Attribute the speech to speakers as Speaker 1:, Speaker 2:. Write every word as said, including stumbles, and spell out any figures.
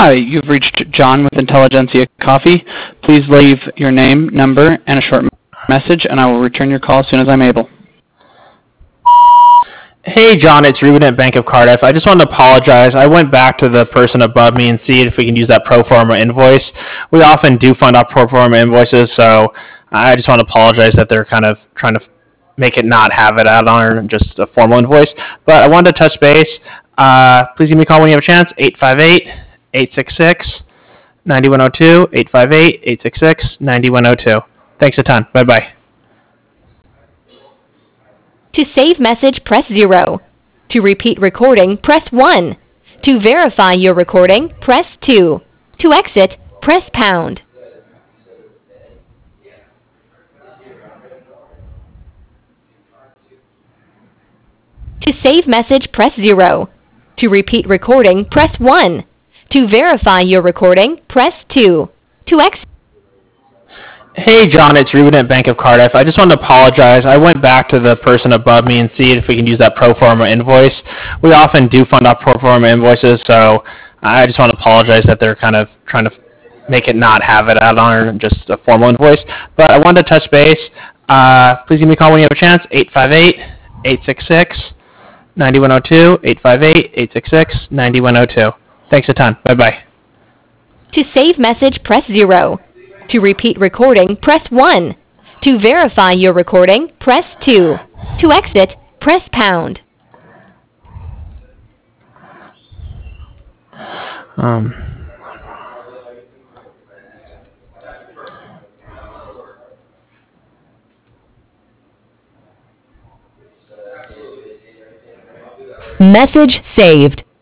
Speaker 1: Hi, you've reached John with Intelligentsia Coffee. Please leave your name, number, and a short message, and I will return your call as soon as I'm able.
Speaker 2: Hey, John, it's Ruben at Bank of Cardiff. I just wanted to apologize. I went back to the person above me and see if we can use that pro forma invoice. We often do fund off pro forma invoices, so I just want to apologize that they're kind of trying to make it not have it out on just a formal invoice. But I wanted to touch base. Uh, please give me a call when you have a chance, eight five eight, eight six six, nine one zero two, eight five eight, eight six six, nine one zero two. Thanks a ton. Bye-bye.
Speaker 3: To save message, press zero. To repeat recording, press one. To verify your recording, press two. To exit, press pound. To save message, press zero. To repeat recording, press one. To verify your recording, press two. To exit.
Speaker 2: Hey, John, it's Ruben at Bank of Cardiff. I just wanted to apologize. I went back to the person above me and see if we can use that pro forma invoice. We often do fund off pro forma invoices, so I just want to apologize that they're kind of trying to make it not have it out on just a formal invoice. But I wanted to touch base. Uh, please give me a call when you have a chance, eight five eight, eight six six, nine one zero two, eight five eight, eight six six, nine one zero two. Thanks a ton. Bye-bye.
Speaker 3: To save message, press zero. To repeat recording, press one. To verify your recording, press two. To exit, press pound.
Speaker 2: Um...
Speaker 3: Message saved.